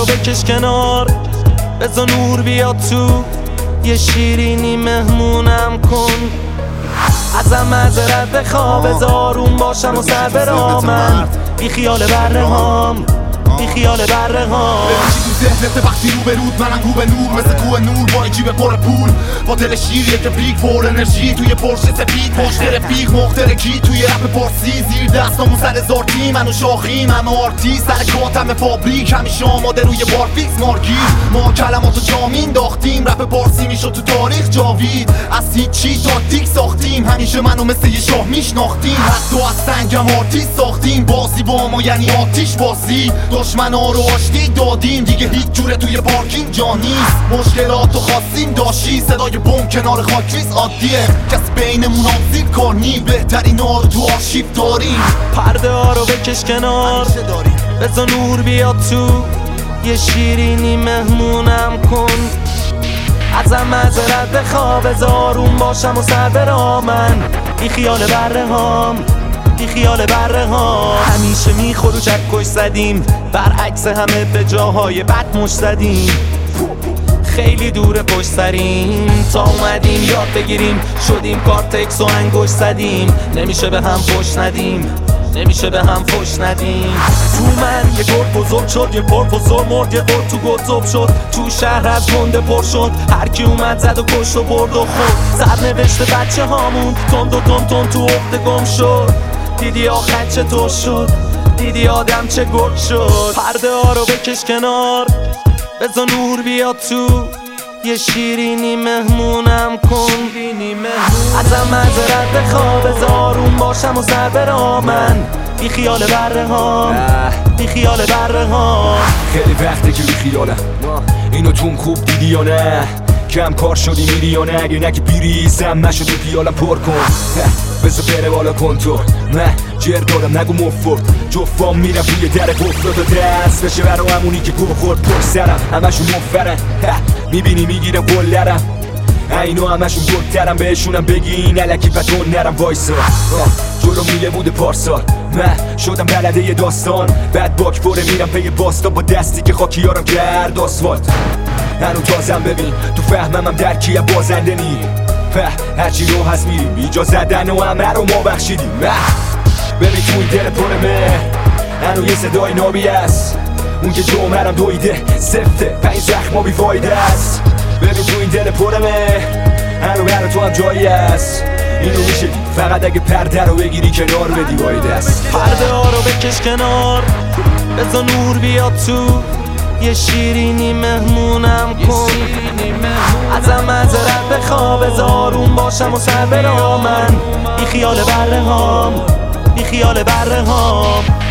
رو بکش کنار، بذار نور بیاد تو، یه شیرینی مهمونم کن. ازم معذرت بخوا، بذار آروم باشم و سر برامن. بی خیال بره هام، بی خیال بره هام. تو ذهنت وقتی رو به رود، منم رو به نور مثل کوه نور با جیب پر پول، با دل شیریه که پیک پر انرژی توی پرش سفید، پشت رفیق مخترکی توی رپ پارسی، زیر دستامون سر زارتی، منو شاخیم همه آرتی، سر کاتم فابریک همیشه آماده روی بارفیکس مارگیر. ما کلماتو جا مینداختیم، رپ پارسی میشد تو تاریخ جاوید، از هیچی تاکتیک ساختیم، همیشه منو مثل یه شاه میشناختیم، حتی از سنگم آرتیست ساختیم، بازی با ما یعنی آتیش بازی، دشمنا رو آشتی دادیم، دیگه هیچ جوره توی پارکینگ جا نیست، مشکلاتو خواستیم داشتی، صدای بم کنار خاکریز عادیه، کس بینمون آبزیر کار نی، بهترین ها رو تو آرشیو داریم. پرده ها رو بکش کنار، بذار نور بیاد تو، یه شیرینی مهمونم کن. ازم معذرت بخوا، بذار آروم باشم و سر برامن. بی خیال بره هام، بی خیال بره ها. همیشه میخور و چکش زدیم، برعکس همه به جاهای بد مش زدیم. خیلی دور پشت سریم تا اومدیم یاد بگیریم، شدیم کارتکس و انگوش زدیم. نمیشه به هم فش ندیم، نمیشه به هم فش ندیم. تو من یه گرد بزرگ شد، یه پروفسور مرد، یه گرد تو گذب شد، تو شهر از گنده پر شد، هر کی اومد زد و کشت و برد و خورد. سرنوشت بچه هامون تند و تند تو عقده گم شد، دیدی آخر چطور شد، دیدی آدم چه گرد شد. پرده ها رو بکش کنار، بذار نور بیاد تو، یه شیرینی مهمونم کن. ازم معذرت بخوا، بذار آروم باشم و سر برامن. بی خیال بره هام، بی خیال بره هام. خیلی وقته که بی خیالم، اینو توم خوب دیدی یا نه؟ کم کار شدی میری یا نه؟ اگه نگی بیریزم نشد تو پیالم پر کن، بذار بره بالا کنتور، نه جر دارم نگو مفرد، جفام میرم توی در گفتاد و دست بشه برا همونی که گوه خورد پر سرم، همشون مفرن میبینی میگیرم گلرم، اینو همشون گلترم، بهشونم بگین علکی بدون نرم وایسا. جلو میله بوده پارسال، من شدم بلده یه داستان، بعد باک پره میرم پی باستا با دستی که خاکیارم کرد آسفالت. هنو تازم ببین تو فهمم هم درکی هم بازنده نی، هرچی رو هست میریم ایجا زدن و همه رو ما بخشیدیم. ببین تو این دل پر مهر هنو یه صدای نابی است، اون که جمعرم دویده سفته 5 زخما بی فایده است. ببین تو این دل پر مهر هنو برا تو هم جایی است، اینو میشه دید فقط اگه پرده رو بگیری کنار بدی باید است. پرده ها رو بکش کنار، بذار نور بیاد تو، یه شیرینی مهمونم کن. ازم معذرت بخوا، بذار آروم باشم و سر برامن. بی خیال بره هام، بی خیال بره هام.